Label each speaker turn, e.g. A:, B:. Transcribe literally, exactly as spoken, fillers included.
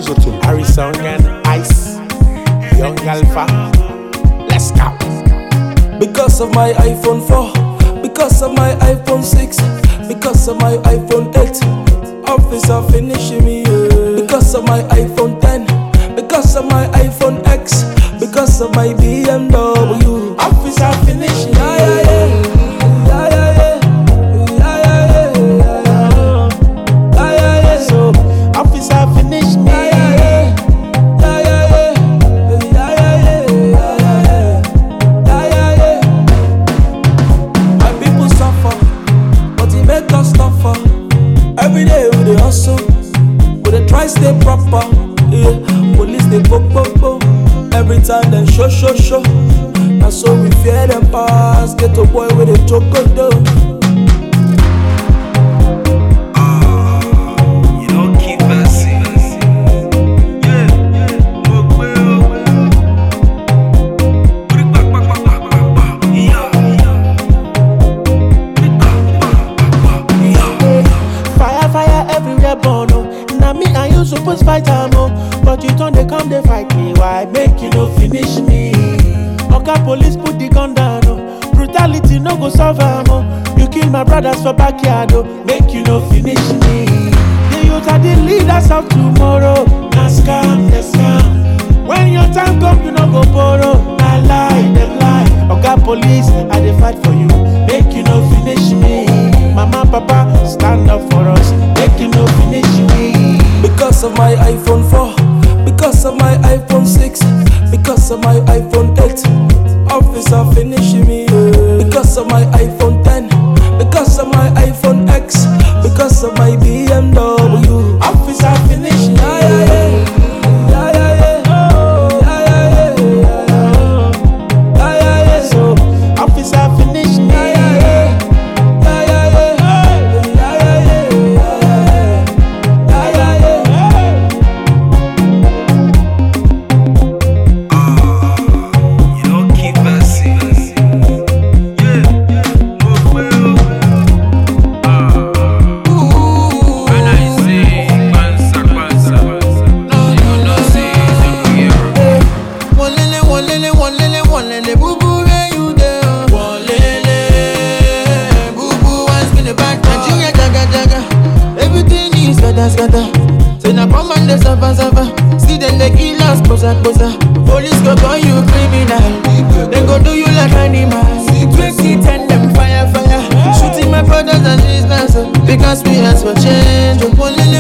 A: Lesotho, Arizona and Ice, Young Alpha. Let's go.
B: Because of my iPhone four, because of my iPhone six, because of my iPhone eight, officer finishing me. Yeah. Because of my iPhone ten, because of my iPhone X, because of my B M W, officer finishing me. Yeah, yeah, yeah. Yeah, yeah, yeah. Yeah, yeah, yeah. Yeah, yeah, yeah. So, officer finish me. Yeah, yeah, yeah. Yeah, yeah, yeah. Yeah, yeah, yeah. Yeah, yeah, yeah. My people suffer, but it make us tougher. Every day we dey hustle, we dey try stay proper. Yeah, police they go go go. Every time they show show show. And so we fear them pass. Get a boy with a chocolate.
C: Suppose fight am oh, but you turn they come they fight me. Why make you no finish me? Oga police put the gun down oh, brutality no go solve am oh. You kill my brothers for backyard oh, make you no finish me. The youth are the leaders of tomorrow. Na scam, the scam. When your time come you no go borrow. Na lie, them lie. Oga police I dey fight for you, make you no finish me. Mama, papa, stand up for us, make you no finish me.
B: Because of my iPhone four, because of my iPhone six, because of my iPhone eight, officer finishing me. Yeah. Because of my iPhone ten, because of my iPhone X, because of my B M W, officer finishing me. Yeah, yeah, yeah. Yeah, yeah, yeah. Yeah, yeah, yeah. Yeah, yeah, yeah. So, officer finishing me. Yeah, yeah, yeah. Yeah, yeah, yeah. Yeah, yeah, yeah.
C: Say na come and they suffer, suffer. See them they kill us, posa, posa. Police go call you criminal, they go do you like animals. Twenty ten them fire, fire. Shooting my brothers and sisters because we ask for change.